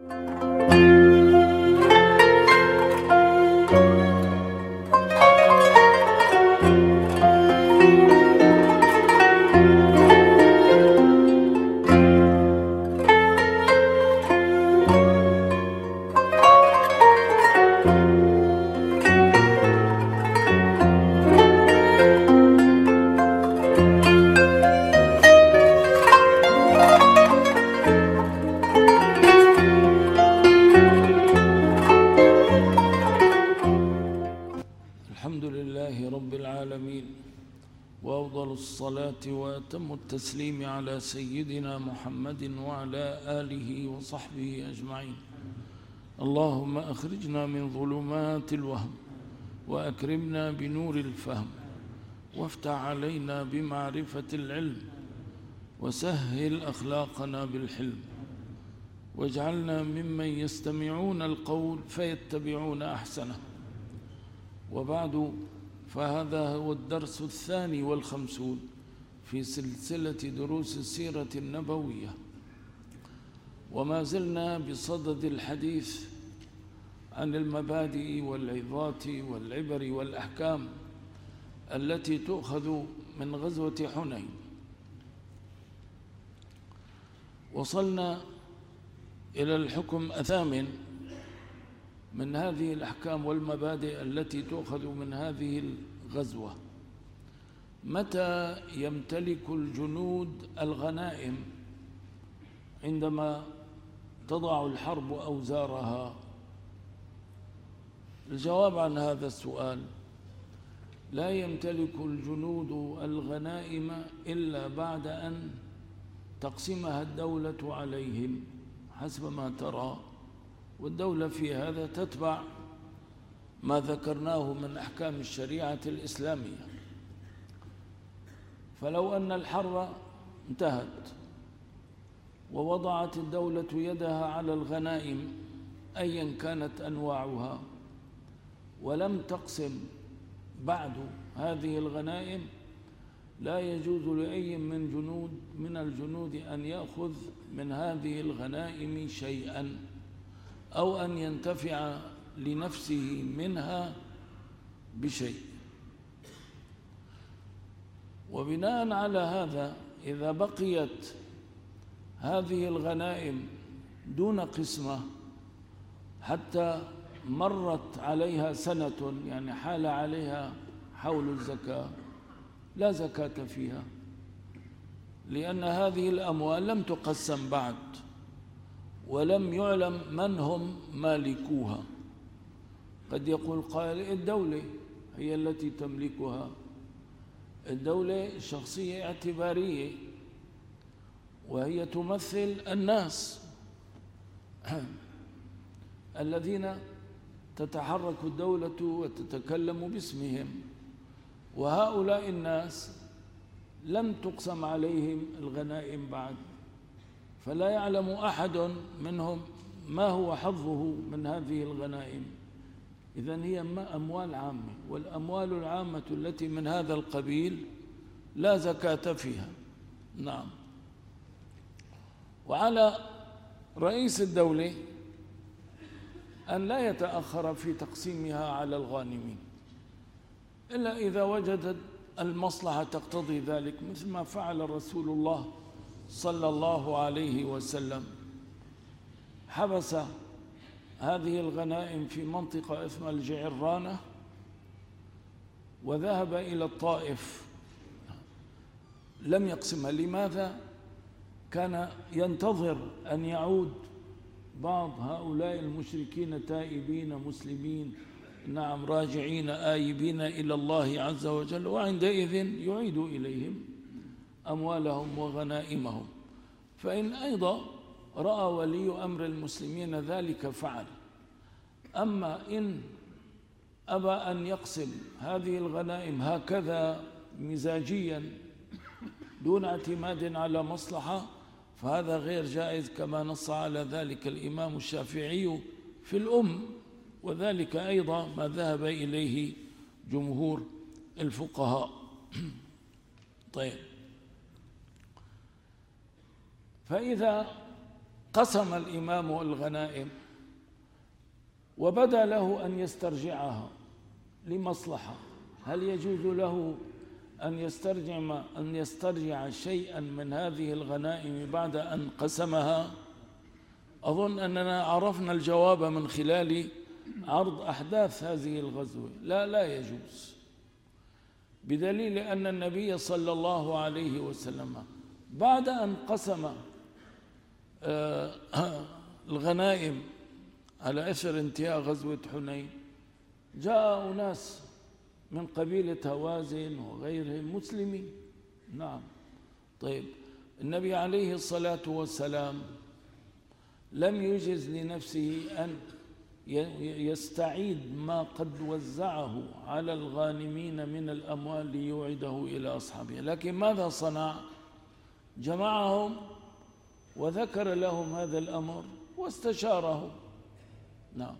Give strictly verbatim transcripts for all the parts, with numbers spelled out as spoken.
وأتم التسليم على سيدنا محمد وعلى آله وصحبه أجمعين. اللهم أخرجنا من ظلمات الوهم وأكرمنا بنور الفهم وافتح علينا بمعرفة العلم وسهل أخلاقنا بالحلم واجعلنا ممن يستمعون القول فيتبعون أحسنه. وبعد، فهذا هو الدرس الثاني والخمسون في سلسلة دروس السيرة النبوية، وما زلنا بصدد الحديث عن المبادئ والعظات والعبر والأحكام التي تؤخذ من غزوة حنين. وصلنا إلى الحكم الثامن من هذه الأحكام والمبادئ التي تؤخذ من هذه الغزوة: متى يمتلك الجنود الغنائم عندما تضع الحرب أوزارها؟ الجواب عن هذا السؤال: لا يمتلك الجنود الغنائم إلا بعد أن تقسمها الدولة عليهم حسب ما ترى، والدولة في هذا تتبع ما ذكرناه من أحكام الشريعة الإسلامية. فلو أن الحرب انتهت ووضعت الدولة يدها على الغنائم أيا كانت أنواعها ولم تقسم بعد هذه الغنائم، لا يجوز لأي من جنود من الجنود أن يأخذ من هذه الغنائم شيئا أو أن ينتفع لنفسه منها بشيء. وبناء على هذا، إذا بقيت هذه الغنائم دون قسمة حتى مرت عليها سنة، يعني حال عليها حول الزكاة، لا زكاة فيها، لأن هذه الأموال لم تقسم بعد ولم يعلم من هم مالكوها. قد يقول قائل: الدولة هي التي تملكها. الدولة شخصية اعتبارية وهي تمثل الناس الذين تتحرك الدولة وتتكلم باسمهم، وهؤلاء الناس لم تقسم عليهم الغنائم بعد، فلا يعلم أحد منهم ما هو حظه من هذه الغنائم. إذن هي أموال عامة، والأموال العامة التي من هذا القبيل لا زكاة فيها. نعم. وعلى رئيس الدولة أن لا يتأخر في تقسيمها على الغانمين إلا إذا وجدت المصلحة تقتضي ذلك، مثل ما فعل رسول الله صلى الله عليه وسلم. حبس هذه الغنائم في منطقة اسمها الجعرانة وذهب إلى الطائف، لم يقسمها. لماذا؟ كان ينتظر أن يعود بعض هؤلاء المشركين تائبين مسلمين، نعم، راجعين آيبين إلى الله عز وجل، وعندئذ يعيد إليهم أموالهم وغنائمهم. فإن أيضا رأى ولي أمر المسلمين ذلك فعل. أما إن أبى أن يقسم هذه الغنائم هكذا مزاجيا دون اعتماد على مصلحة، فهذا غير جائز، كما نص على ذلك الإمام الشافعي في الأم، وذلك أيضا ما ذهب إليه جمهور الفقهاء. طيب، فإذا قسم الإمام الغنائم وبدا له أن يسترجعها لمصلحة. هل يجوز له أن يسترجع أن يسترجع شيئا من هذه الغنائم بعد أن قسمها؟ أظن أننا عرفنا الجواب من خلال عرض أحداث هذه الغزوة. لا لا يجوز، بدليل أن النبي صلى الله عليه وسلم بعد أن قسم الغنائم على أثر انتهاء غزوة حنين جاء أناس من قبيلة هوازن وغيرهم مسلمين. نعم. طيب، النبي عليه الصلاة والسلام لم يجز لنفسه أن يستعيد ما قد وزعه على الغانمين من الأموال ليوعده إلى أصحابه، لكن ماذا صنع؟ جمعهم وذكر لهم هذا الأمر واستشارهم. نعم.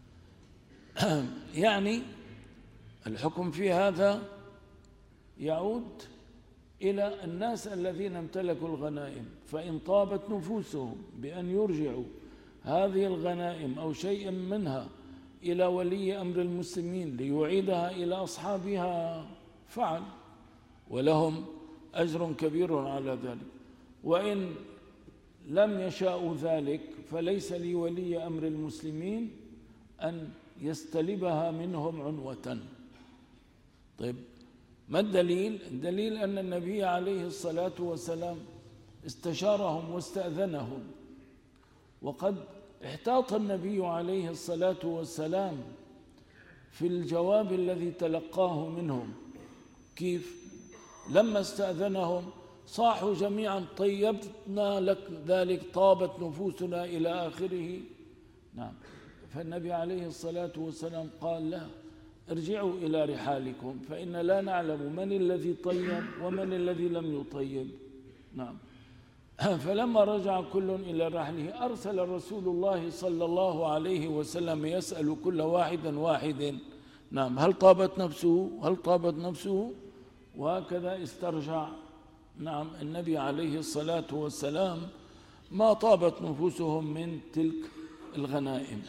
يعني الحكم في هذا يعود إلى الناس الذين امتلكوا الغنائم، فإن طابت نفوسهم بأن يرجعوا هذه الغنائم أو شيئا منها إلى ولي أمر المسلمين ليعيدها إلى أصحابها فعل، ولهم أجر كبير على ذلك. وإن لم يشاءوا ذلك فليس لولي أمر المسلمين أن يستلبها منهم عنوة. طيب، ما الدليل؟ الدليل أن النبي عليه الصلاة والسلام استشارهم واستأذنهم، وقد احتاط النبي عليه الصلاة والسلام في الجواب الذي تلقاه منهم. كيف؟ لما استأذنهم صاحوا جميعا طيبنا لك ذلك، طابت نفوسنا إلى آخره. نعم. فالنبي عليه الصلاة والسلام قال لا، ارجعوا إلى رحالكم فإن لا نعلم من الذي طيب ومن الذي لم يطيب. نعم. فلما رجع كل إلى رحله أرسل رسول الله صلى الله عليه وسلم يسأل كل واحد واحد نعم هل طابت نفسه هل طابت نفسه وهكذا استرجع نعم النبي عليه الصلاة والسلام ما طابت نفوسهم من تلك الغنائم.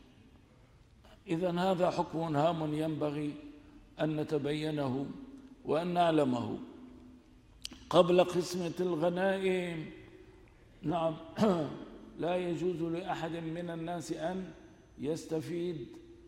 إذن هذا حكم هام ينبغي أن نتبينه وأن نعلمه قبل قسمة الغنائم. نعم. لا يجوز لأحد من الناس أن يستفيد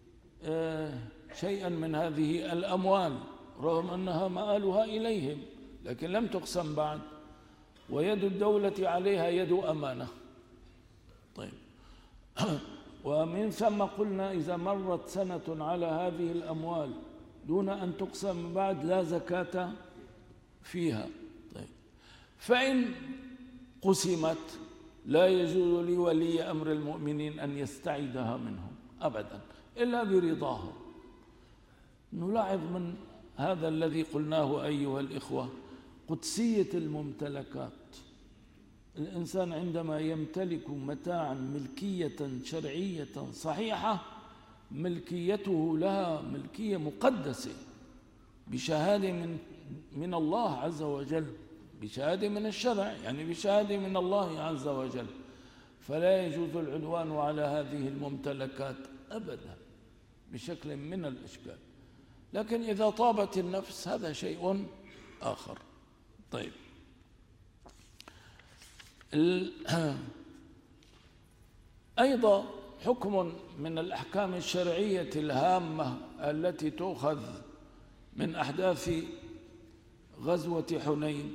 شيئا من هذه الأموال رغم أنها مآلها إليهم، لكن لم تقسم بعد، ويد الدولة عليها يد أمانة. طيب. ومن ثم قلنا إذا مرت سنة على هذه الأموال دون أن تقسم بعد لا زكاة فيها. طيب. فإن قسمت لا يجوز لولي أمر المؤمنين أن يستعيدها منهم أبدا إلا برضاهم. نلاحظ من هذا الذي قلناه أيها الإخوة قدسية الممتلكات. الإنسان عندما يمتلك متاعا ملكية شرعية صحيحة ملكيته لها ملكية مقدسة بشهادة من من الله عز وجل، بشهادة من الشرع، يعني بشهادة من الله عز وجل، فلا يجوز العدوان على هذه الممتلكات أبدا بشكل من الأشكال. لكن إذا طابت النفس هذا شيء آخر. طيب. أيضا حكم من الأحكام الشرعية الهامة التي تؤخذ من أحداث غزوة حنين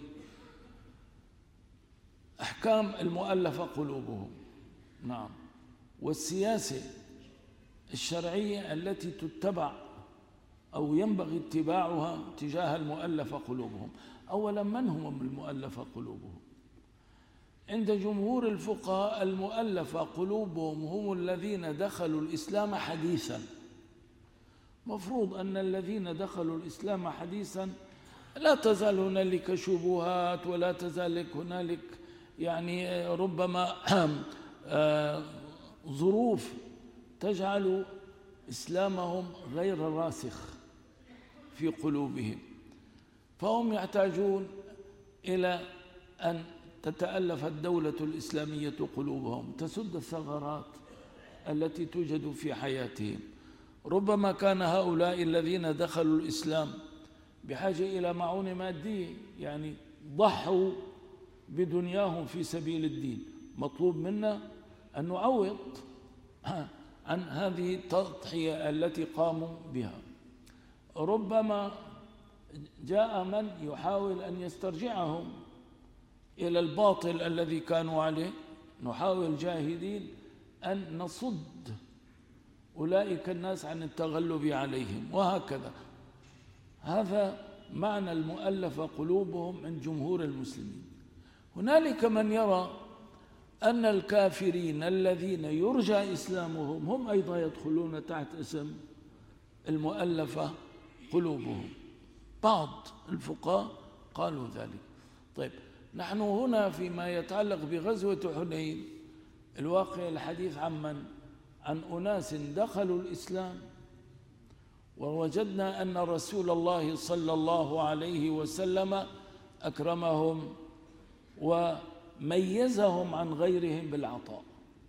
أحكام المؤلفة قلوبهم. نعم. والسياسة الشرعية التي تتبع أو ينبغي اتباعها تجاه المؤلفة قلوبهم. أولا، من هم المؤلفة قلوبهم؟ عند جمهور الفقهاء المؤلفة قلوبهم هم الذين دخلوا الإسلام حديثا. مفروض أن الذين دخلوا الإسلام حديثا لا تزال هنالك شبهات ولا تزال هنالك يعني ربما ظروف تجعل إسلامهم غير راسخ في قلوبهم، فهم يحتاجون إلى أن تتألف الدولة الإسلامية قلوبهم، تسد الثغرات التي توجد في حياتهم. ربما كان هؤلاء الذين دخلوا الإسلام بحاجة إلى معونة مادية، يعني ضحوا بدنياهم في سبيل الدين، مطلوب منا أن نعوض عن هذه التضحية التي قاموا بها. ربما جاء من يحاول أن يسترجعهم إلى الباطل الذي كانوا عليه، نحاول جاهدين أن نصد أولئك الناس عن التغلب عليهم، وهكذا. هذا معنى المؤلف قلوبهم عند جمهور المسلمين. هنالك من يرى أن الكافرين الذين يرجى إسلامهم هم أيضا يدخلون تحت اسم المؤلفة قلوبهم. بعض الفقهاء قالوا ذلك. طيب، نحن هنا فيما يتعلق بغزوة حنين، الواقع الحديث عن من؟ عن أناس دخلوا الإسلام، ووجدنا أن رسول الله صلى الله عليه وسلم أكرمهم وميزهم عن غيرهم بالعطاء،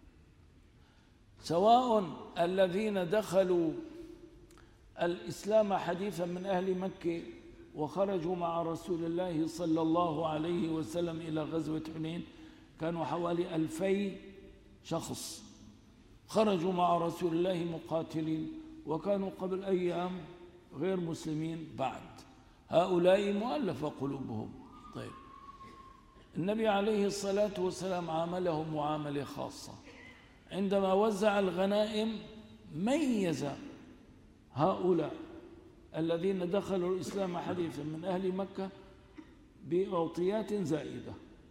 سواء الذين دخلوا الإسلام حديثا من أهل مكة وخرجوا مع رسول الله صلى الله عليه وسلم إلى غزوة حنين، كانوا حوالي ألفي شخص خرجوا مع رسول الله مقاتلين، وكانوا قبل أيام غير مسلمين بعد. هؤلاء مؤلفة قلوبهم. طيب، النبي عليه الصلاة والسلام عاملهم معاملة خاصة. عندما وزع الغنائم ميز هؤلاء الذين دخلوا الإسلام حديثا من أهل مكة بأعطيات زائدة.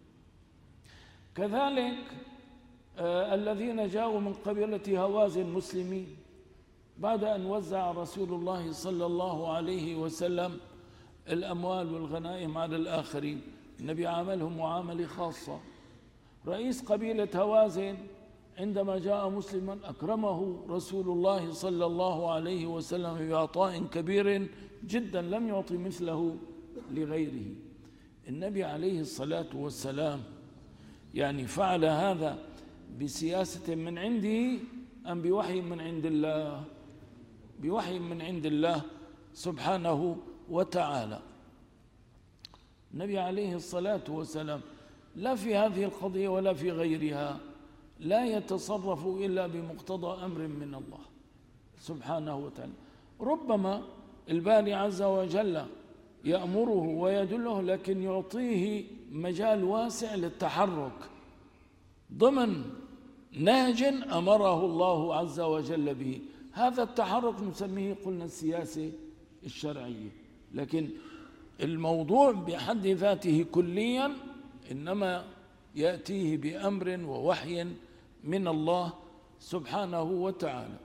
كذلك آه الذين جاءوا من قبيلة هوازن مسلمين، بعد أن وزع رسول الله صلى الله عليه وسلم الأموال والغنائم على الآخرين، النبي عاملهم معاملة خاصة. رئيس قبيلة هوازن عندما جاء مسلما أكرمه رسول الله صلى الله عليه وسلم بعطاء كبير جدا لم يعطي مثله لغيره. النبي عليه الصلاة والسلام يعني فعل هذا بسياسة من عنده أم بوحي من عند الله؟ بوحي من عند الله سبحانه وتعالى. النبي عليه الصلاة والسلام لا في هذه القضية ولا في غيرها لا يتصرف إلا بمقتضى أمر من الله سبحانه وتعالى. ربما الباري عز وجل يأمره ويدله، لكن يعطيه مجال واسع للتحرك ضمن نهج أمره الله عز وجل به. هذا التحرك نسميه قلنا السياسة الشرعية، لكن الموضوع بحد ذاته كليا إنما يأتيه بأمر ووحي من الله سبحانه وتعالى.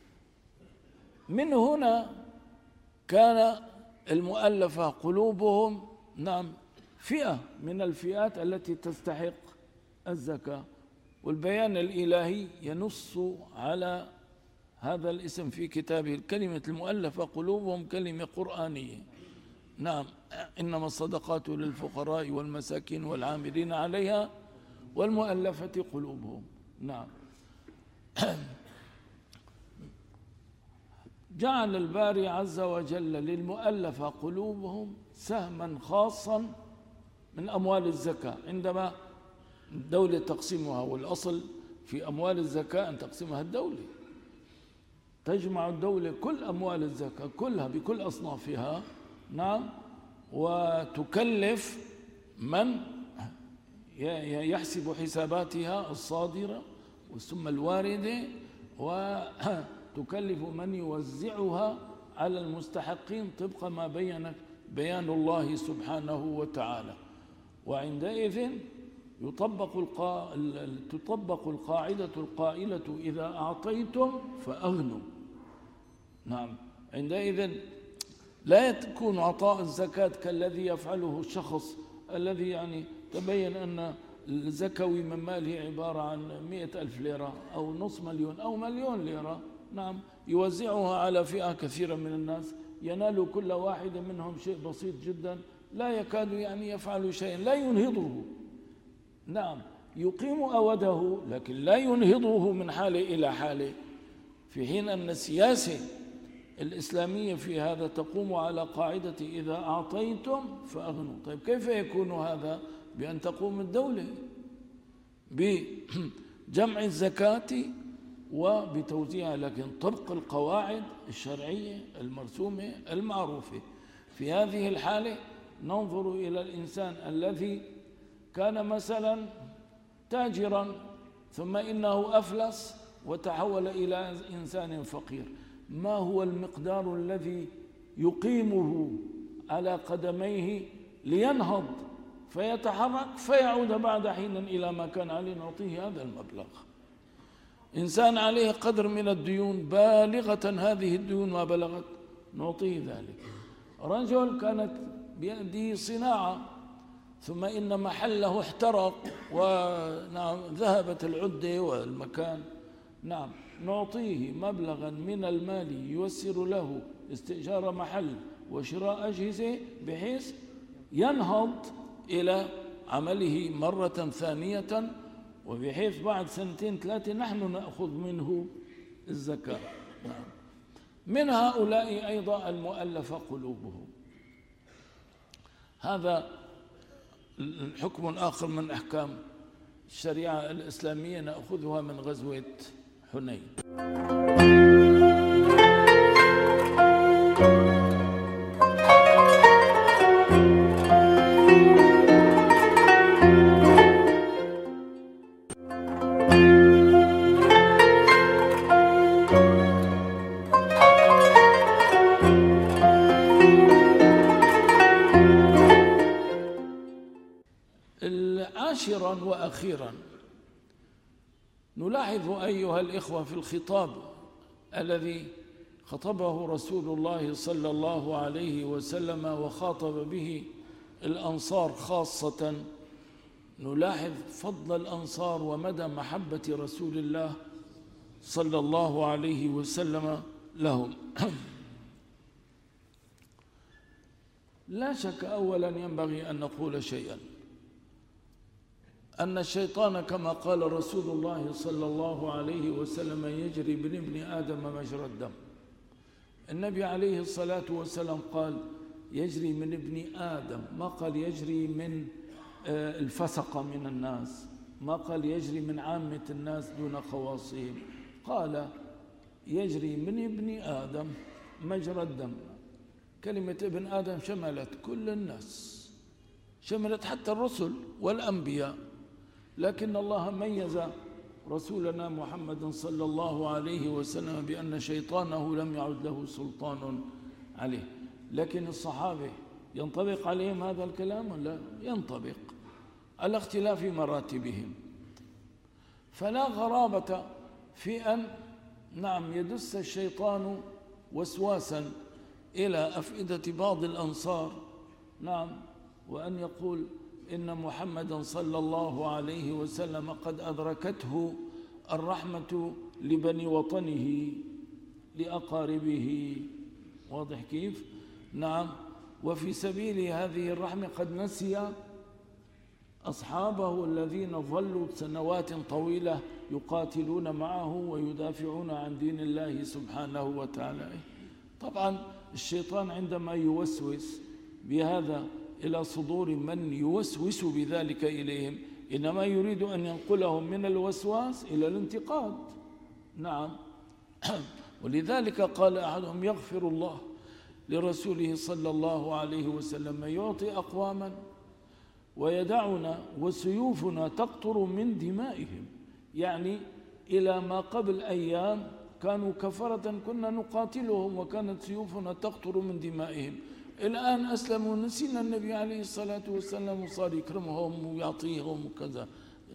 من هنا كان المؤلفة قلوبهم نعم فئة من الفئات التي تستحق الزكاة، والبيان الإلهي ينص على هذا الاسم في كتابه. الكلمة المؤلفة قلوبهم كلمة قرآنية. نعم، إنما الصدقات للفقراء والمساكين والعاملين عليها والمؤلفة قلوبهم. نعم. جعل الباري عز وجل للمؤلفة قلوبهم سهما خاصا من أموال الزكاة. عندما الدولة تقسمها، والأصل في أموال الزكاة أن تقسمها الدولة، تجمع الدولة كل أموال الزكاة كلها بكل أصنافها، نعم، وتكلف من يحسب حساباتها الصادرة ثم الواردة، وتكلف من يوزعها على المستحقين طبق ما بينت بيان الله سبحانه وتعالى. وعندئذ يطبق القا... تطبق القاعدة القائلة إذا أعطيتم فأغنوا. نعم، عندئذ لا يكون عطاء الزكاة كالذي يفعله الشخص الذي يعني تبين أن الزكوي من ماله عبارة عن مئة ألف ليرة أو نصف مليون أو مليون ليرة، نعم، يوزعها على فئة كثيرة من الناس، ينال كل واحد منهم شيء بسيط جدا لا يكاد يعني يفعل شيئا، لا ينهضه. نعم يقيم أوده لكن لا ينهضه من حاله إلى حاله، في حين أن السياسة الإسلامية في هذا تقوم على قاعدة إذا أعطيتم فأغنوا. طيب كيف يكون هذا؟ بأن تقوم الدولة بجمع الزكاة وبتوزيعها، لكن طبق القواعد الشرعية المرسومة المعروفة. في هذه الحالة ننظر إلى الإنسان الذي كان مثلا تاجرا ثم إنه أفلس وتحول إلى إنسان فقير، ما هو المقدار الذي يقيمه على قدميه لينهض فيتحرك فيعود بعد حين إلى ما كان عليه؟ نعطيه هذا المبلغ. إنسان عليه قدر من الديون بالغة، هذه الديون ما بلغت، نعطيه ذلك. رجل كانت بيده صناعة ثم إن محله احترق ونعم ذهبت العدة والمكان، نعم نعطيه مبلغا من المال ييسر له استئجار محل وشراء أجهزة بحيث ينهض إلى عمله مرة ثانية، وبحيث بعد سنتين ثلاثة نحن نأخذ منه الزكاة. نعم. من هؤلاء أيضا المؤلف قلوبهم، هذا حكم آخر من أحكام الشريعة الإسلامية نأخذها من غزوة حنين. عاشرا وأخيرا نلاحظ أيها الإخوة في الخطاب الذي خطبه رسول الله صلى الله عليه وسلم وخاطب به الأنصار خاصة، نلاحظ فضل الأنصار ومدى محبة رسول الله صلى الله عليه وسلم لهم. لا شك أولا ينبغي أن نقول شيئا، أن الشيطان كما قال رسول الله صلى الله عليه وسلم يجري من ابن آدم مجرى الدم. النبي عليه الصلاة والسلام قال يجري من ابن آدم، ما قال يجري من الفسقة من الناس، ما قال يجري من عامة الناس دون خواصهم، قال يجري من ابن آدم مجرى الدم. كلمة ابن آدم شملت كل الناس، شملت حتى الرسل والأنبياء، لكن الله ميز رسولنا محمد صلى الله عليه وسلم بأن شيطانه لم يعد له سلطان عليه. لكن الصحابة ينطبق عليهم هذا الكلام ولا ينطبق على اختلاف مراتبهم؟ فلا غرابة في أن نعم يدس الشيطان وسواسا إلى أفئدة بعض الأنصار، نعم، وأن يقول إن محمدا صلى الله عليه وسلم قد أدركته الرحمة لبني وطنه لأقاربه، واضح كيف؟ نعم، وفي سبيل هذه الرحمة قد نسي أصحابه الذين ظلوا سنوات طويلة يقاتلون معه ويدافعون عن دين الله سبحانه وتعالى. طبعا الشيطان عندما يوسوس بهذا إلى صدور من يوسوس بذلك إليهم إنما يريد أن ينقلهم من الوسواس إلى الانتقاد. نعم، ولذلك قال أحدهم يغفر الله لرسوله صلى الله عليه وسلم يعطي أقواما ويدعنا وسيوفنا تقطر من دمائهم، يعني إلى ما قبل أيام كانوا كفرة كنا نقاتلهم وكانت سيوفنا تقطر من دمائهم، الآن أسلموا نسينا النبي عليه الصلاة والسلام وصار يكرمهم ويعطيهم وكذا.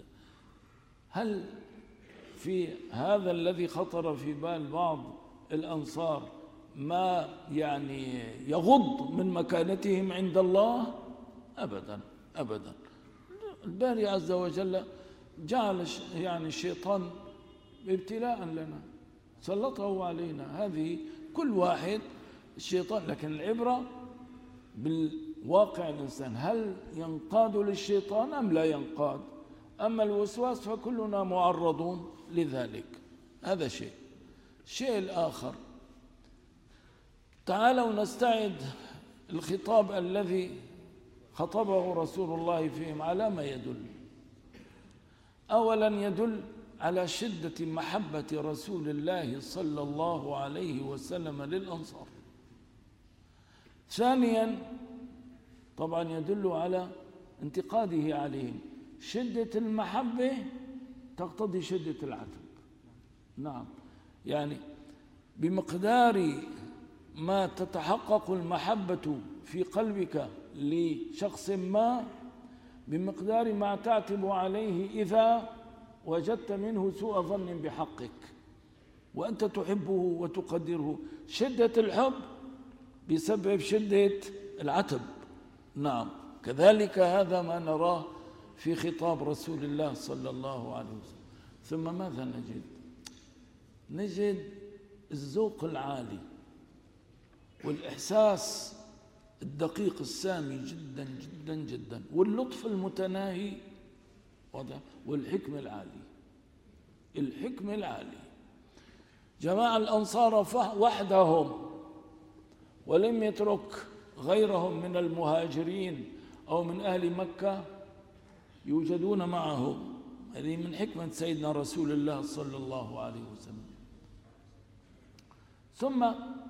هل في هذا الذي خطر في بال بعض الأنصار ما يعني يغض من مكانتهم عند الله؟ أبدا أبدا. الباري عز وجل جعل يعني الشيطان ابتلاء لنا، سلطه علينا، هذه كل واحد الشيطان، لكن العبرة بالواقع الإنسان، هل ينقاد للشيطان أم لا ينقاد؟ أما الوسواس فكلنا معرضون لذلك. هذا شيء. الشيء الآخر، تعالوا نستعد الخطاب الذي خطبه رسول الله فيهم على ما يدل. أولا يدل على شدة محبة رسول الله صلى الله عليه وسلم للأنصار. ثانيا طبعا يدل على انتقاده عليهم. شدة المحبة تقتضي شدة العتب. نعم، يعني بمقدار ما تتحقق المحبة في قلبك لشخص ما، بمقدار ما تعتب عليه إذا وجدت منه سوء ظن بحقك وأنت تحبه وتقدره. شدة الحب بسبب شدة العتب. نعم، كذلك هذا ما نراه في خطاب رسول الله صلى الله عليه وسلم. ثم ماذا نجد؟ نجد الذوق العالي والإحساس الدقيق السامي جدا جدا جدا، واللطف المتناهي، والحكمة العالية. الحكمة العالية. جماعة الأنصار وحدهم ولم يترك غيرهم من المهاجرين أو من أهل مكة يوجدون معهم. هذه من حكمة سيدنا رسول الله صلى الله عليه وسلم. ثم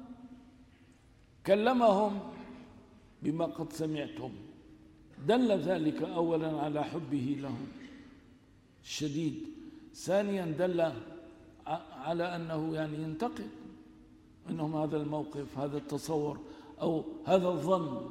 كلمهم بما قد سمعتم. دل ذلك أولا على حبه لهم الشديد. ثانيا دل على أنه يعني ينتقد منهم هذا الموقف، هذا التصور أو هذا الظن.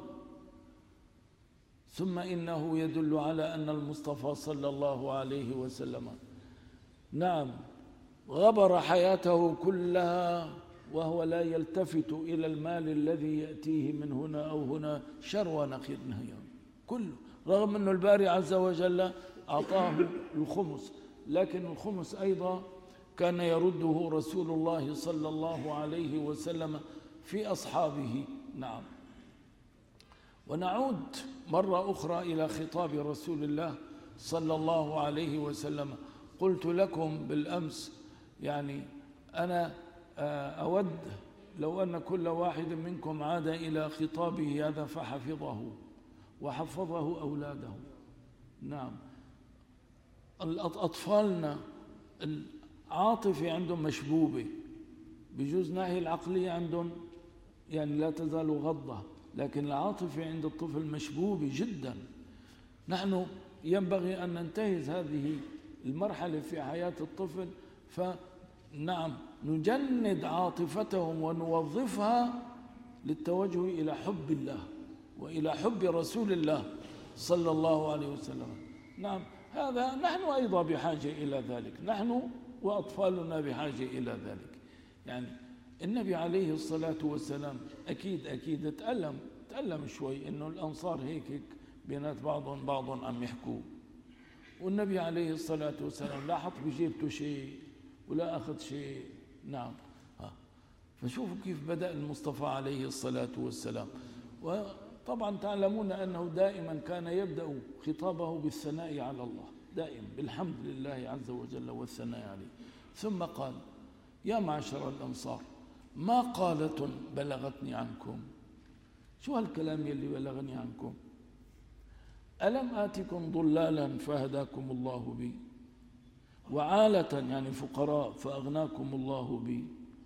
ثم إنه يدل على أن المصطفى صلى الله عليه وسلم نعم غبر حياته كلها وهو لا يلتفت إلى المال الذي يأتيه من هنا أو هنا شر ونخير نهيا كله، رغم أن الباري عز وجل أعطاه الخمس، لكن الخمس أيضا كان يرده رسول الله صلى الله عليه وسلم في أصحابه. نعم. ونعود مرة أخرى إلى خطاب رسول الله صلى الله عليه وسلم. قلت لكم بالأمس يعني أنا أود لو أن كل واحد منكم عاد إلى خطابه هذا فحفظه وحفظه أولاده. نعم، أطفالنا العاطفة عندهم مشبوبة، بجوز ناحية العقلية عندهم يعني لا تزال غضة، لكن العاطفة عند الطفل مشبوبة جدا. نحن ينبغي أن ننتهز هذه المرحلة في حياة الطفل، فنعم نجند عاطفتهم ونوظفها للتوجه إلى حب الله وإلى حب رسول الله صلى الله عليه وسلم. نعم، هذا نحن أيضا بحاجة إلى ذلك، نحن وأطفالنا بحاجة إلى ذلك. يعني النبي عليه الصلاة والسلام أكيد أكيد تألم تألم شوي إنه الأنصار هيك هيك بينات بعضهم بعضهم عم يحكوا، والنبي عليه الصلاة والسلام لا حط بجيبته شيء ولا أخذ شيء. نعم. ها. فشوفوا كيف بدأ المصطفى عليه الصلاة والسلام. وطبعا تعلمون أنه دائما كان يبدأ خطابه بالثناء على الله، دائما بالحمد لله عز وجل والثناء عليه. ثم قال: يا معشر الأنصار، ما قالة بلغتني عنكم. شو هالكلام يلي بلغني عنكم؟ ألم آتكم ضلالا فهداكم الله بي، وعالة يعني فقراء فأغناكم الله بي،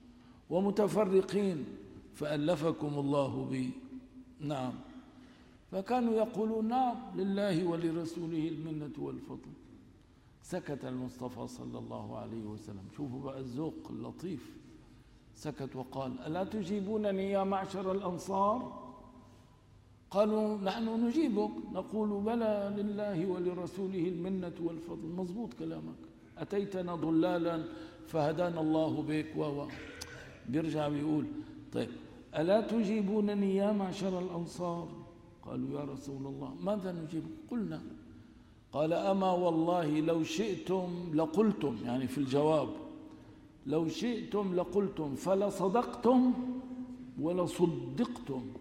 ومتفرقين فألفكم الله بي. نعم. فكانوا يقولون: نعم، لله ولرسوله المنة والفضل. سكت المصطفى صلى الله عليه وسلم. شوفوا بقى الذوق اللطيف. سكت وقال: ألا تجيبونني يا معشر الأنصار؟ قالوا: نحن نجيبك، نقول: بلى، لله ولرسوله المنة والفضل. مضبوط كلامك، أتيتنا ضلالا فهدانا الله بك. و بيرجع بيقول: طيب ألا تجيبونني يا معشر الأنصار؟ قالوا: يا رسول الله ماذا نجيب؟ قلنا. قال: أما والله لو شئتم لقلتم، يعني في الجواب، لو شئتم لقلتم فلصدقتم ولصدقتم.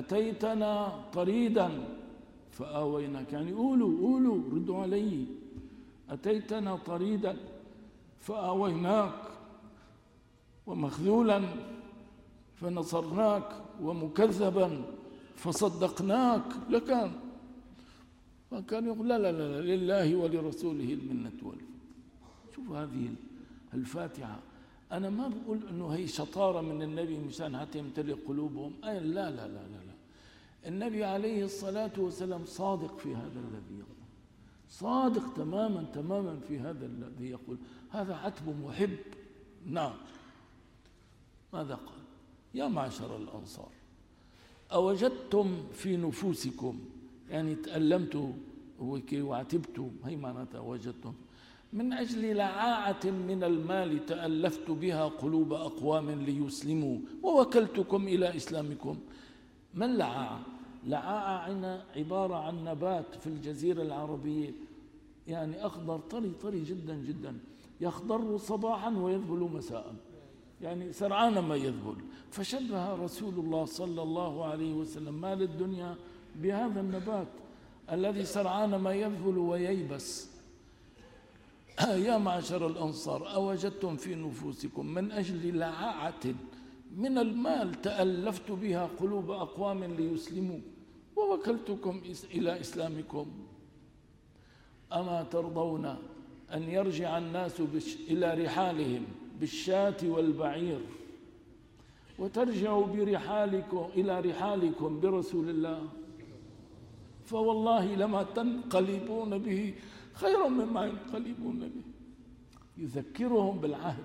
أتيتنا طريدا فآويناك، يعني قولوا قولوا ردوا علي. أتيتنا طريدا فآويناك، ومخذولا فنصرناك، ومكذبا فصدقناك لكان. فكان يقول لا لا لا لله ولرسوله المنة والفضل. شوف هذه الفاتحة، أنا ما بقول إنه هي شطارة من النبي مشان حتى يمتلئ قلوبهم، أي لا لا لا لا لا. النبي عليه الصلاة والسلام صادق في هذا الذي يقول، صادق تماما تماما في هذا الذي يقول، هذا عتب محب. نعم. ماذا قال؟ يا معشر الأنصار أوجدتم في نفوسكم، يعني تألمتوا وعتبتوا، هي معناتها وجدتم، من أجل لعاعة من المال تألفت بها قلوب أقوام ليسلموا ووكلتكم إلى إسلامكم. من لعاعة؟ لعاعة عبارة عن نبات في الجزيرة العربية، يعني أخضر طري طري جدا جدا، يخضر صباحا ويذبل مساء، يعني سرعان ما يذبل. فشبه رسول الله صلى الله عليه وسلم مال الدنيا بهذا النبات الذي سرعان ما يذبل وييبس. يا معشر الأنصار أوجدتم في نفوسكم من أجل لعاعة من المال تألفت بها قلوب أقوام ليسلموا ووكلتكم إلى إسلامكم. أما ترضون أن يرجع الناس إلى رحالهم بالشاة والبعير وترجعوا برحالكم إلى رحالكم برسول الله؟ فوالله لما تنقلبون به خيرا مما ينقلبون به. يذكرهم بالعهد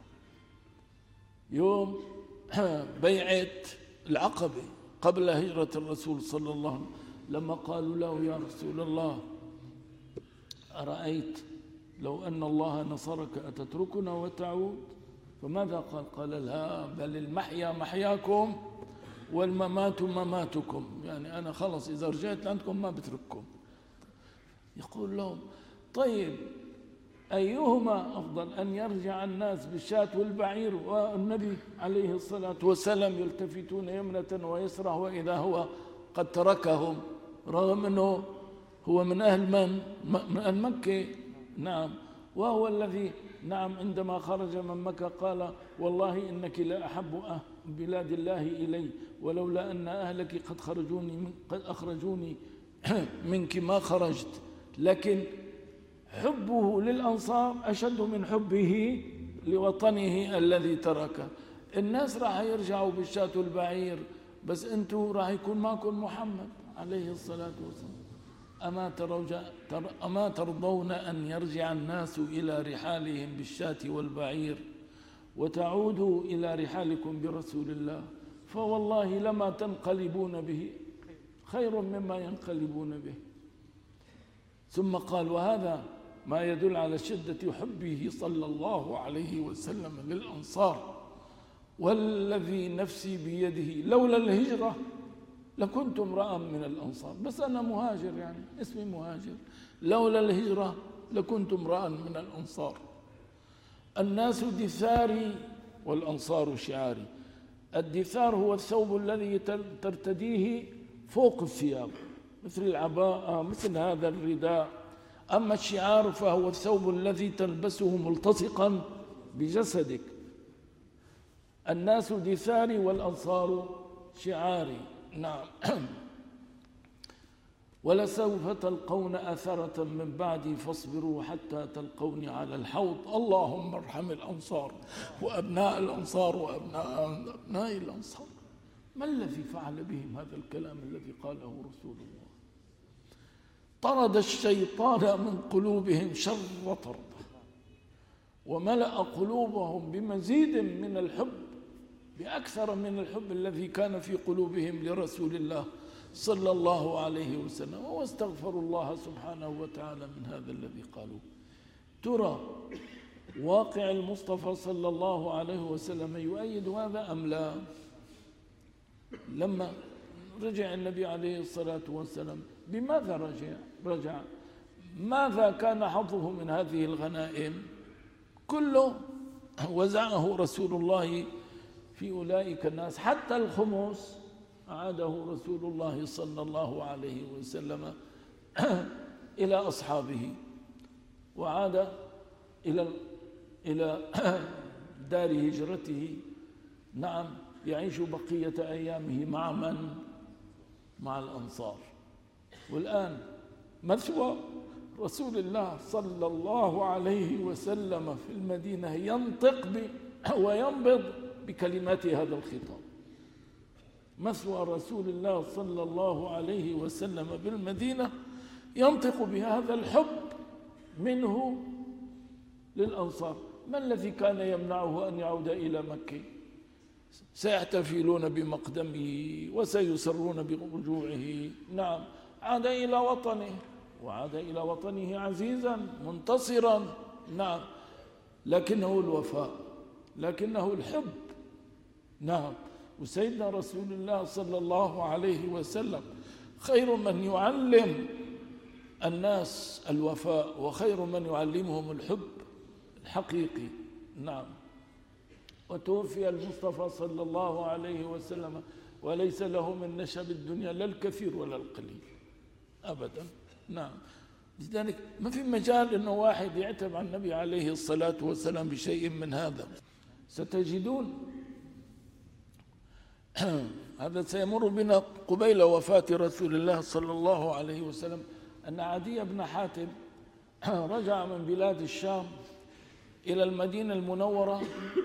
يوم بيعة العقبة قبل هجرة الرسول صلى الله عليه وسلم، لما قالوا له يا رسول الله أرأيت لو أن الله نصرك أتتركنا وتعود؟ فماذا قال؟ قال لا، بل المحيا محياكم والممات مماتكم، يعني أنا خلص إذا رجعت لعندكم ما بترككم. يقول لهم طيب أيهما أفضل، أن يرجع الناس بالشاة والبعير والنبي عليه الصلاة والسلام يلتفتون يمنة ويسرى وإذا هو قد تركهم، رغم أنه هو من أهل من؟ من أهل مكة. نعم. وهو الذي نعم عندما خرج من مكة قال والله إنك لا أحب بلاد الله إلي، ولولا أن أهلك قد خرجوني من قد أخرجوني منك ما خرجت. لكن حبه للأنصار أشد من حبه لوطنه الذي تركه. الناس راح يرجعوا بالشاة والبعير، بس أنتم راح يكون معكم محمد عليه الصلاة والسلام. أما, تر... أما ترضون أن يرجع الناس إلى رحالهم بالشاة والبعير وتعودوا إلى رحالكم برسول الله؟ فوالله لما تنقلبون به خير مما ينقلبون به. ثم قال وهذا ما يدل على شدة حبه صلى الله عليه وسلم للأنصار، والذي نفسي بيده لولا الهجرة لكنت امرأ من الأنصار. بس أنا مهاجر، يعني اسمي مهاجر، لولا الهجرة لكنت امرأ من الأنصار. الناس دثاري والأنصار شعاري. الدثار هو الثوب الذي ترتديه فوق الثياب مثل العباءة مثل هذا الرداء. أما الشعار فهو الثوب الذي تلبسه ملتصقا بجسدك. الناس دثاري والأنصار شعاري. نعم. ولسوف تلقون أثرة من بعدي فاصبروا حتى تلقوني على الحوض. اللهم ارحم الأنصار وأبناء الأنصار وأبناء أبناء الأنصار. ما الذي فعل بهم هذا الكلام الذي قاله رسول الله؟ طرد الشيطان من قلوبهم شر طرده، وملأ قلوبهم بمزيد من الحب، بأكثر من الحب الذي كان في قلوبهم لرسول الله صلى الله عليه وسلم. واستغفروا الله سبحانه وتعالى من هذا الذي قالوا. ترى واقع المصطفى صلى الله عليه وسلم يؤيد هذا أم لا؟ لما رجع النبي عليه الصلاة والسلام بماذا رجع؟ رجع ماذا كان حظه من هذه الغنائم؟ كله وزعه رسول الله في أولئك الناس، حتى الخمس أعاده رسول الله صلى الله عليه وسلم إلى أصحابه. وعاد إلى إلى دار هجرته، نعم، يعيش بقية أيامه مع من؟ مع الأنصار. والآن مثوى رسول الله صلى الله عليه وسلم في المدينة ينطق وينبض بكلمات هذا الخطاب. مثوى رسول الله صلى الله عليه وسلم بالمدينة ينطق بهذا الحب منه للأنصار. ما الذي كان يمنعه أن يعود إلى مكة؟ سيحتفلون بمقدمه وسيسرون برجوعه. نعم، عاد إلى وطنه، وعاد إلى وطنه عزيزا منتصرا. نعم، لكنه الوفاء، لكنه الحب. نعم، وسيدنا رسول الله صلى الله عليه وسلم خير من يعلم الناس الوفاء، وخير من يعلمهم الحب الحقيقي. نعم، وتوفي المصطفى صلى الله عليه وسلم وليس له من نشب الدنيا لا الكثير ولا القليل أبدا. نعم، لذلك ما في مجال أنه واحد يعتب عن النبي عليه الصلاة والسلام بشيء من هذا. ستجدون هذا سيمر بنا قبيل وفاة رسول الله صلى الله عليه وسلم أن عدي بن حاتم رجع من بلاد الشام إلى المدينة المنورة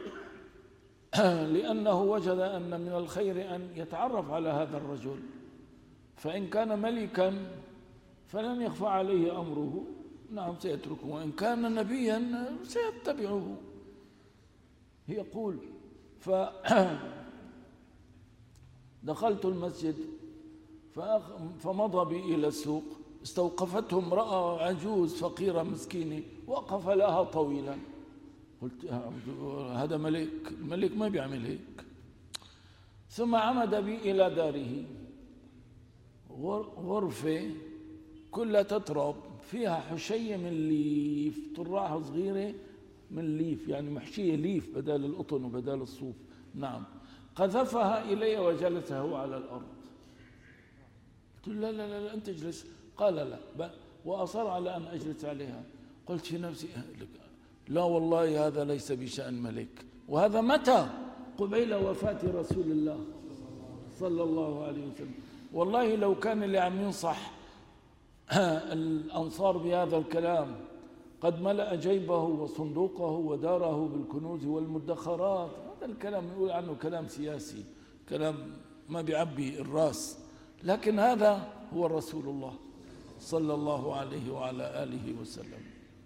لأنه وجد أن من الخير أن يتعرف على هذا الرجل، فإن كان ملكا فلن يخفى عليه أمره، نعم سيتركه، وإن كان نبيا سيتبعه. يقول: فدخلت المسجد فمضى بي إلى السوق، استوقفته امرأة عجوز فقيرة مسكينة، وقف لها طويلا. قلت: هذا ملك، الملك ما بيعمل هيك. ثم عمد بي إلى داره، غرفة كلها تتراب، فيها حشية من ليف، طراحة صغيرة من ليف، يعني محشية ليف بدال القطن وبدال الصوف. نعم، قذفها إلي وجلس هو على الأرض. قلت: لا لا لا, لا أنت اجلس. قال: لا، وأصر على أن أجلس عليها. قلت في نفسي: لا والله هذا ليس بشأن ملك. وهذا متى؟ قبيل وفاة رسول الله صلى الله عليه وسلم. والله لو كان اللي عم ينصح الأنصار بهذا الكلام قد ملأ جيبه وصندوقه وداره بالكنوز والمدخرات، هذا الكلام يقول عنه كلام سياسي، كلام ما بيعبي الراس. لكن هذا هو رسول الله صلى الله عليه وعلى آله وسلم.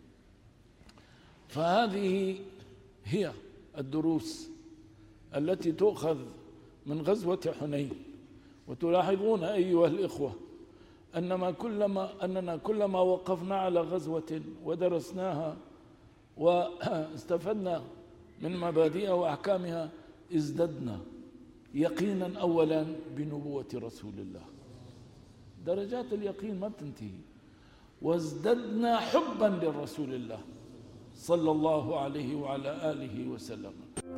فهذه هي الدروس التي تؤخذ من غزوة حنين. وتلاحظون أيها الإخوة أنما كلما أننا كلما وقفنا على غزوة ودرسناها واستفدنا من مبادئها وأحكامها ازددنا يقينا أولا بنبوة رسول الله. درجات اليقين ما بتنتهي. وازددنا حبا لرسول الله صلى الله عليه وعلى آله وسلم.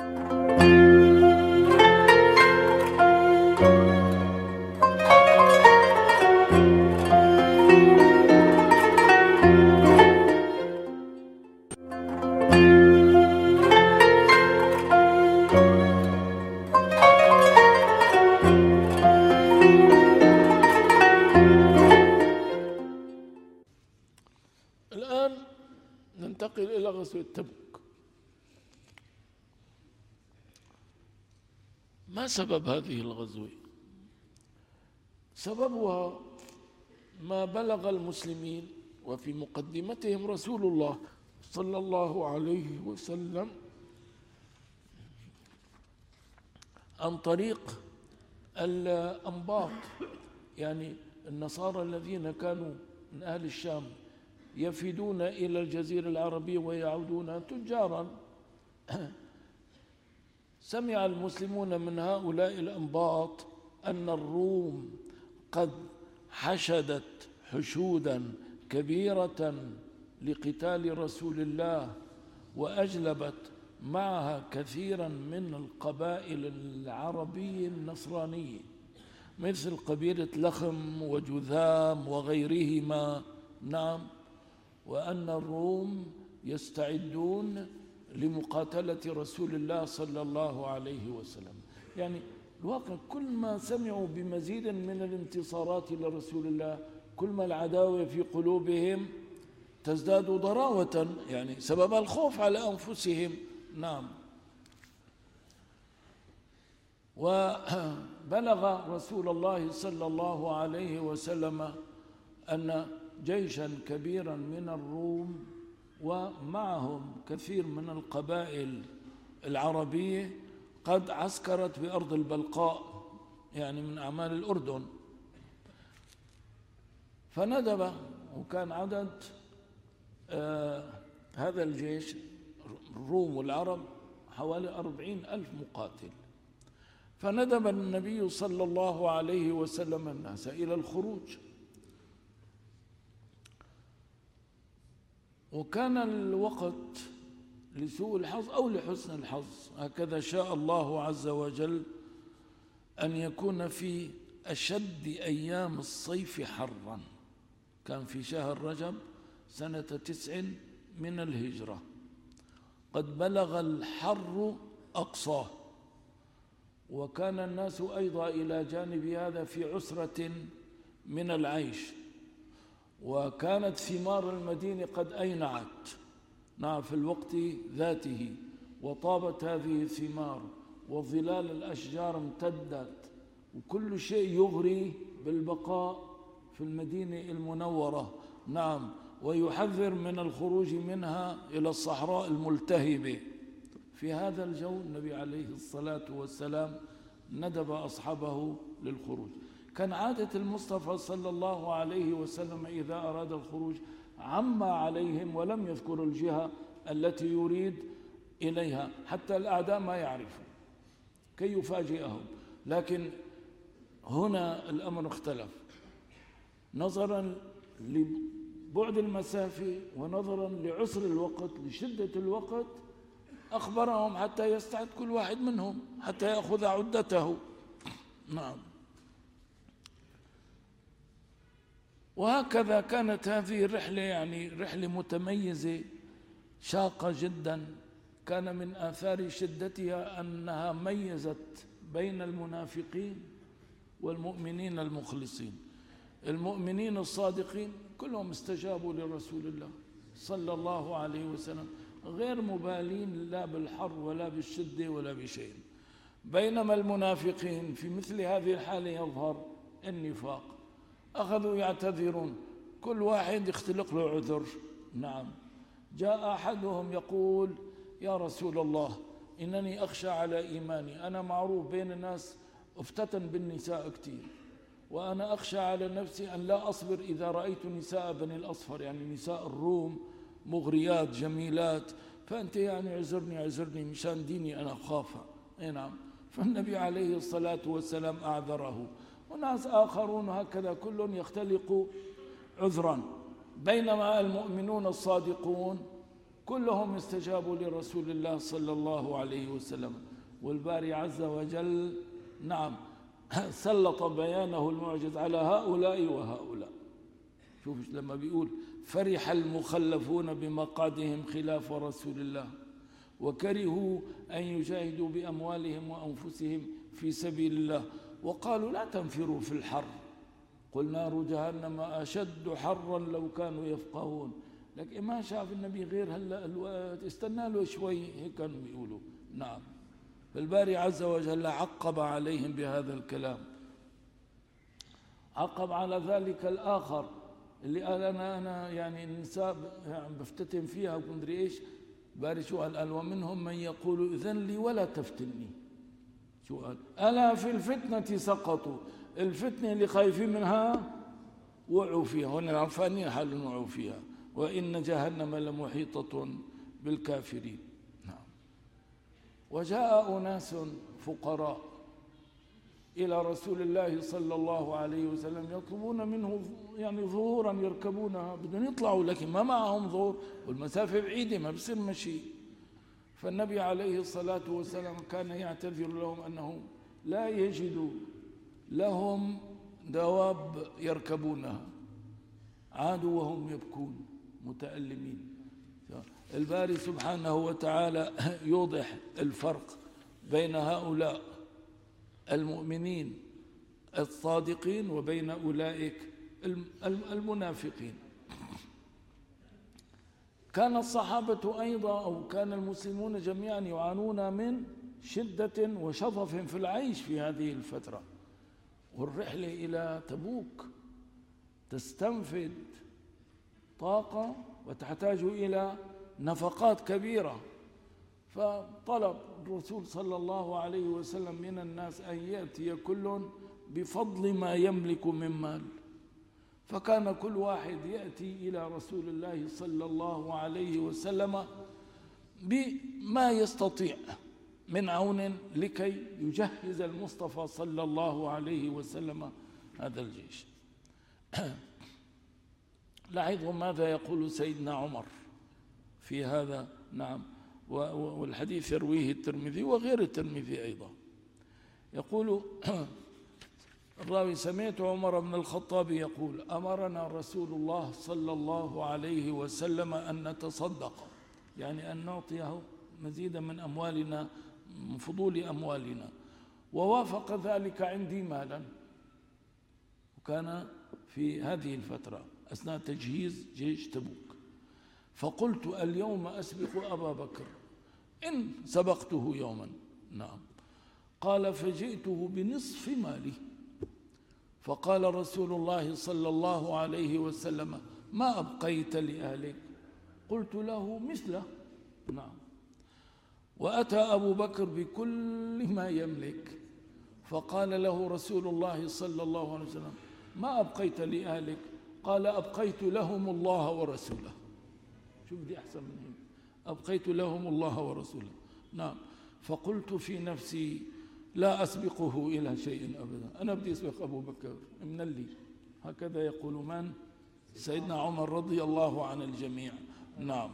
الآن ننتقل إلى غزوة تبوك. ما سبب هذه الغزوة؟ سببها ما بلغ المسلمين وفي مقدمتهم رسول الله صلى الله عليه وسلم عن طريق الأنباط، يعني النصارى الذين كانوا من أهل الشام يفيدون إلى الجزيرة العربية ويعودون تجارا. سمع المسلمون من هؤلاء الأنباط أن الروم قد حشدت حشودا كبيرة لقتال رسول الله، وأجلبت معها كثيرا من القبائل العربية النصرانية مثل قبيلة لخم وجذام وغيرهما. نعم، وأن الروم يستعدون لمقاتلة رسول الله صلى الله عليه وسلم. يعني الواقع كل ما سمعوا بمزيد من الانتصارات لرسول الله كل ما العداوة في قلوبهم تزداد ضراوة، يعني سبب الخوف على أنفسهم. نعم. وبلغ رسول الله صلى الله عليه وسلم أن جيشا كبيرا من الروم ومعهم كثير من القبائل العربية قد عسكرت بأرض البلقاء، يعني من أعمال الأردن. فندب، وكان عدد آه هذا الجيش الروم والعرب حوالي أربعين ألف مقاتل. فندب النبي صلى الله عليه وسلم الناس إلى الخروج، وكان الوقت لسوء الحظ أو لحسن الحظ، هكذا شاء الله عز وجل، أن يكون في أشد أيام الصيف حرا. كان في شهر رجب سنة تسع من الهجرة، قد بلغ الحر أقصاه، وكان الناس أيضا إلى جانب هذا في عسرة من العيش، وكانت ثمار المدينة قد أينعت نعم في الوقت ذاته، وطابت هذه الثمار وظلال الأشجار امتدت، وكل شيء يغري بالبقاء في المدينة المنورة. نعم. ويحذر من الخروج منها إلى الصحراء الملتهبة. في هذا الجو النبي عليه الصلاة والسلام ندب أصحابه للخروج. كان عادة المصطفى صلى الله عليه وسلم إذا أراد الخروج عم عليهم ولم يذكر الجهة التي يريد إليها حتى الأعداء ما يعرفوا كي يفاجئهم. لكن هنا الأمر اختلف نظرا لبعد المسافة ونظرا لعسر الوقت لشدة الوقت، أخبرهم حتى يستعد كل واحد منهم حتى يأخذ عدته. نعم. وهكذا كانت هذه الرحلة، يعني رحلة متميزة شاقة جدا. كان من آثار شدتها أنها ميزت بين المنافقين والمؤمنين المخلصين. المؤمنين الصادقين كلهم استجابوا لرسول الله صلى الله عليه وسلم غير مبالين لا بالحر ولا بالشدة ولا بشيء، بينما المنافقين في مثل هذه الحالة يظهر النفاق، أخذوا يعتذرون، كل واحد يختلق له عذر. نعم. جاء أحدهم يقول: يا رسول الله، إنني أخشى على إيماني، أنا معروف بين الناس افتتن بالنساء كتير، وأنا أخشى على نفسي أن لا أصبر إذا رأيت نساء بني الأصفر، يعني نساء الروم مغريات جميلات، فأنت يعني عذرني عذرني مشان ديني أنا أخافها. نعم. فالنبي عليه الصلاة والسلام أعذره، وناس آخرون هكذا كل يختلق عذرا، بينما المؤمنون الصادقون كلهم استجابوا لرسول الله صلى الله عليه وسلم. والباري عز وجل نعم سلط بيانه المعجز على هؤلاء وهؤلاء. شوف لما بيقول: فرح المخلفون بمقعدهم خلاف رسول الله وكرهوا أن يجاهدوا بأموالهم وأنفسهم في سبيل الله وقالوا لا تنفروا في الحر قل نار جهنم أشد حرا لو كانوا يفقهون. لكن ما شاف النبي غير هلا الوقت، استنى له شوي، هيك كانوا بيقولوا. نعم. فالباري عز وجل عقب عليهم بهذا الكلام. عقب على ذلك الآخر اللي قال أنا أنا يعني النساء يعني بفتتن فيها ومدري إيش. باري شو قال؟ قال: ومنهم من يقول إذن لي ولا تفتني. شو قال؟ ألا في الفتنة سقطوا، الفتنة اللي خايفين منها وقعوا فيها، هون العرفانين حال وقعوا فيها، وإن جهنم لمحيطة بالكافرين. نعم. وجاء أناس فقراء إلى رسول الله صلى الله عليه وسلم يطلبون منه يعني ظهورا يركبونها، بدهم يطلعوا لكن ما معهم ظهور والمسافة بعيدة ما بصير مشي. فالنبي عليه الصلاة والسلام كان يعتذر لهم أنه لا يجد لهم دواب يركبونها. عادوا وهم يبكون متألمين. الباري سبحانه وتعالى يوضح الفرق بين هؤلاء المؤمنين الصادقين وبين أولئك المنافقين. كان الصحابة أيضا أو كان المسلمون جميعا يعانون من شدة وشظف في العيش في هذه الفترة، والرحلة إلى تبوك تستنفد طاقة وتحتاج إلى نفقات كبيرة، فطلب الرسول صلى الله عليه وسلم من الناس أن يأتي كل بفضل ما يملك من مال، فكان كل واحد يأتي إلى رسول الله صلى الله عليه وسلم بما يستطيع من عون لكي يجهز المصطفى صلى الله عليه وسلم هذا الجيش. لاحظوا ماذا يقول سيدنا عمر في هذا. نعم، والحديث يرويه الترمذي وغير الترمذي أيضا. يقول الراوي: سمعت عمر بن الخطاب يقول: أمرنا رسول الله صلى الله عليه وسلم أن نتصدق، يعني أن نعطيه مزيدا من أموالنا، من فضول أموالنا، ووافق ذلك عندي مالا، وكان في هذه الفترة أثناء تجهيز جيش تبوك. فقلت: اليوم أسبق أبا بكر إن سبقته يوما. نعم. قال: فجئته بنصف مالي، فقال رسول الله صلى الله عليه وسلم: ما أبقيت لأهلك؟ قلت له: مثله. نعم. وأتى أبو بكر بكل ما يملك، فقال له رسول الله صلى الله عليه وسلم: ما أبقيت لأهلك؟ قال: أبقيت لهم الله ورسوله. شوف دي أحسن من هنا، أبقيت لهم الله ورسوله. نعم. فقلت في نفسي: لا أسبقه إلى شيء أبدا، أنا بدي أسبق أبو بكر من اللي. هكذا يقول من؟ سيدنا عمر رضي الله عن الجميع. نعم.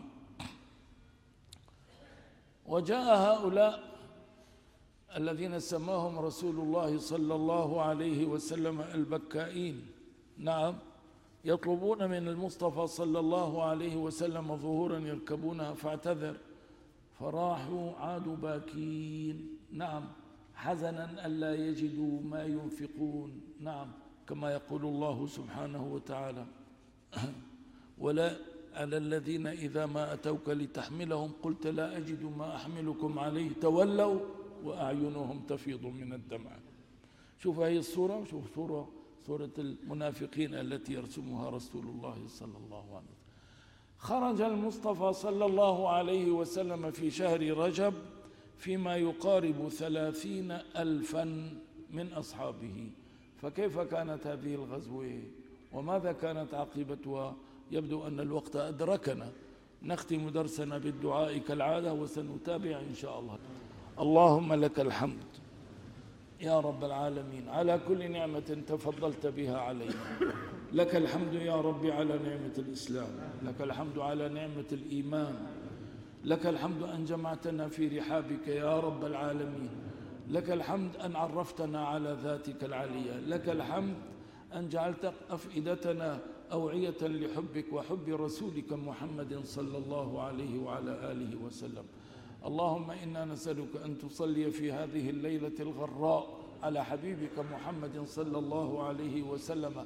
وجاء هؤلاء الذين سماهم رسول الله صلى الله عليه وسلم البكائين، نعم، يطلبون من المصطفى صلى الله عليه وسلم ظهورا يركبونها، فاعتذر، فراحوا عادوا باكين، نعم، حزنا ألا يجدوا ما ينفقون، نعم، كما يقول الله سبحانه وتعالى: ولا على الذين إذا ما أتوك لتحملهم قلت لا أجد ما أحملكم عليه تولوا وأعينهم تفيض من الدمع. شوف هذه الصورة، شوف صورة صورة المنافقين التي يرسمها رسول الله صلى الله عليه وسلم. خرج المصطفى صلى الله عليه وسلم في شهر رجب فيما يقارب ثلاثين ألفا من أصحابه. فكيف كانت هذه الغزوة وماذا كانت عاقبتها؟ يبدو أن الوقت أدركنا. نختم درسنا بالدعاء كالعادة وسنتابع إن شاء الله. اللهم لك الحمد يا رب العالمين على كل نعمة تفضلت بها علينا. لك الحمد يا رب على نعمة الإسلام، لك الحمد على نعمة الإيمان، لك الحمد أن جمعتنا في رحابك يا رب العالمين، لك الحمد أن عرفتنا على ذاتك العليا، لك الحمد أن جعلت أفئدتنا أوعية لحبك وحب رسولك محمد صلى الله عليه وعلى آله وسلم. اللهم إنا نسألك أن تصلي في هذه الليلة الغراء على حبيبك محمد صلى الله عليه وسلم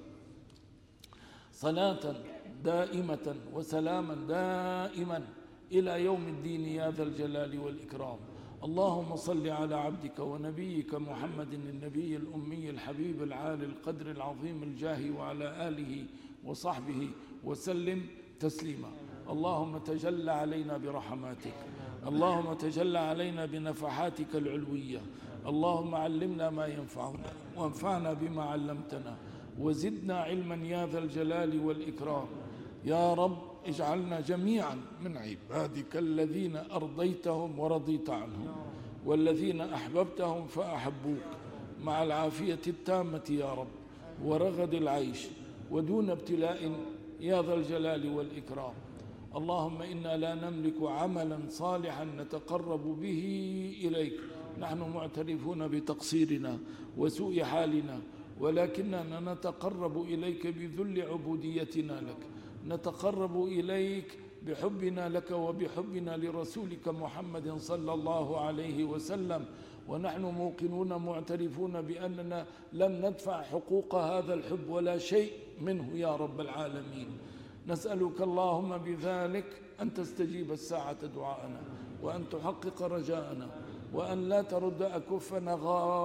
صلاة دائمة وسلاما دائما إلى يوم الدين يا ذا الجلال والإكرام. اللهم صل على عبدك ونبيك محمد النبي الأمي الحبيب العالي القدر العظيم الجاه وعلى آله وصحبه وسلم تسليما. اللهم تجل علينا برحماتك، اللهم تجل علينا بنفحاتك العلوية، اللهم علمنا ما ينفعنا وانفعنا بما علمتنا وزدنا علما يا ذا الجلال والإكرام. يا رب اجعلنا جميعا من عبادك الذين أرضيتهم ورضيت عنهم والذين أحببتهم فأحبوك مع العافية التامة يا رب ورغد العيش ودون ابتلاء يا ذا الجلال والإكرام. اللهم إنا لا نملك عملا صالحا نتقرب به إليك، نحن معترفون بتقصيرنا وسوء حالنا، ولكننا نتقرب إليك بذل عبوديتنا لك. نتقرب إليك بحبنا لك وبحبنا لرسولك محمد صلى الله عليه وسلم، ونحن موقنون معترفون بأننا لم ندفع حقوق هذا الحب ولا شيء منه يا رب العالمين. نسألك اللهم بذلك أن تستجيب الساعة دعاءنا، وأن تحقق رجاءنا، وأن لا ترد أكفنا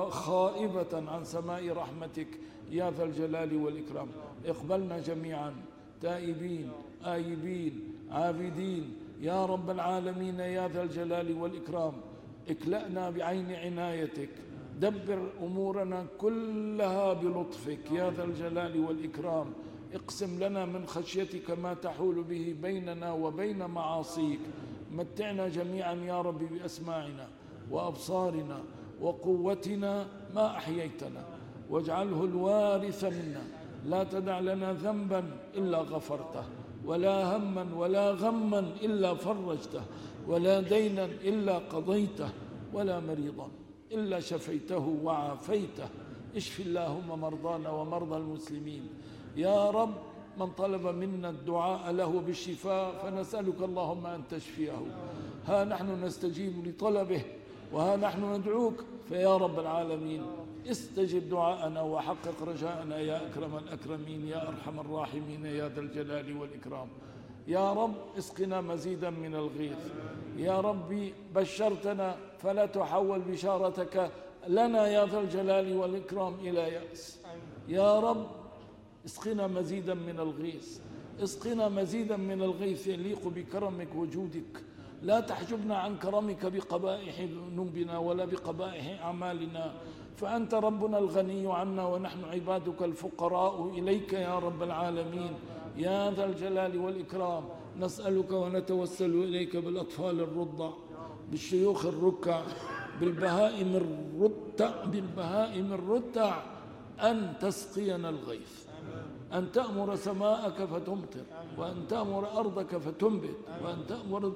خائبة عن سماء رحمتك يا ذا الجلال والإكرام. اقبلنا جميعا تائبين آيبين عابدين يا رب العالمين يا ذا الجلال والإكرام. اكلأنا بعين عنايتك، دبر أمورنا كلها بلطفك يا ذا الجلال والإكرام. اقسم لنا من خشيتك ما تحول به بيننا وبين معاصيك. متعنا جميعا يا رب بأسماعنا وأبصارنا وقوتنا ما أحييتنا، واجعله الوارث منا. لا تدع لنا ذنبا إلا غفرته، ولا هما ولا غما إلا فرجته، ولا دينا إلا قضيته، ولا مريضا إلا شفيته وعافيته. اشف اللهم مرضانا ومرضى المسلمين يا رب. من طلب منا الدعاء له بالشفاء فنسألك اللهم أن تشفيه. ها نحن نستجيب لطلبه، وها نحن ندعوك، فيا رب العالمين استجب دعاءنا وحقق رجاءنا يا أكرم الأكرمين يا أرحم الراحمين يا ذا الجلال والإكرام. يا رب اسقنا مزيدا من الغيث. يا ربي بشرتنا فلا تحول بشارتك لنا يا ذا الجلال والإكرام إلى يأس. يا رب اسقنا مزيدا من الغيث، اسقنا مزيدا من الغيث يليق بكرمك وجودك. لا تحجبنا عن كرمك بقبائح ذنوبنا ولا بقبائح أعمالنا، فأنت ربنا الغني عنا ونحن عبادك الفقراء إليك يا رب العالمين يا ذا الجلال والإكرام. نسألك ونتوسل إليك بالأطفال الرضع، بالشيوخ الركع، بالبهائم الرتع بالبهائم الرتع أن تسقينا الغيث، أن تأمر سماءك فتمطر، وأن تأمر أرضك فتنبت، وأن تأمر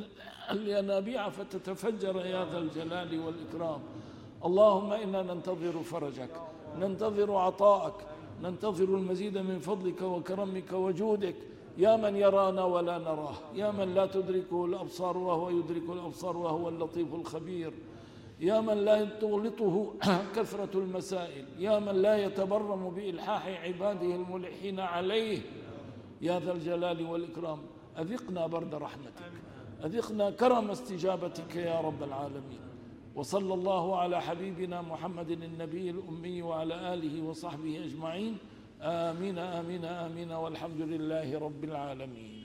الينابيع فتتفجر يا ذا الجلال والإكرام. اللهم إنا ننتظر فرجك، ننتظر عطاءك، ننتظر المزيد من فضلك وكرمك وجودك يا من يرانا ولا نراه، يا من لا تدركه الأبصار وهو يدرك الأبصار وهو اللطيف الخبير، يا من لا تغلطه كثرة المسائل، يا من لا يتبرم بإلحاح عباده الملحين عليه يا ذا الجلال والإكرام. أذقنا برد رحمتك، أذقنا كرم استجابتك يا رب العالمين. وصلى الله على حبيبنا محمد النبي الأمي وعلى آله وصحبه أجمعين. آمين آمين آمين، والحمد لله رب العالمين.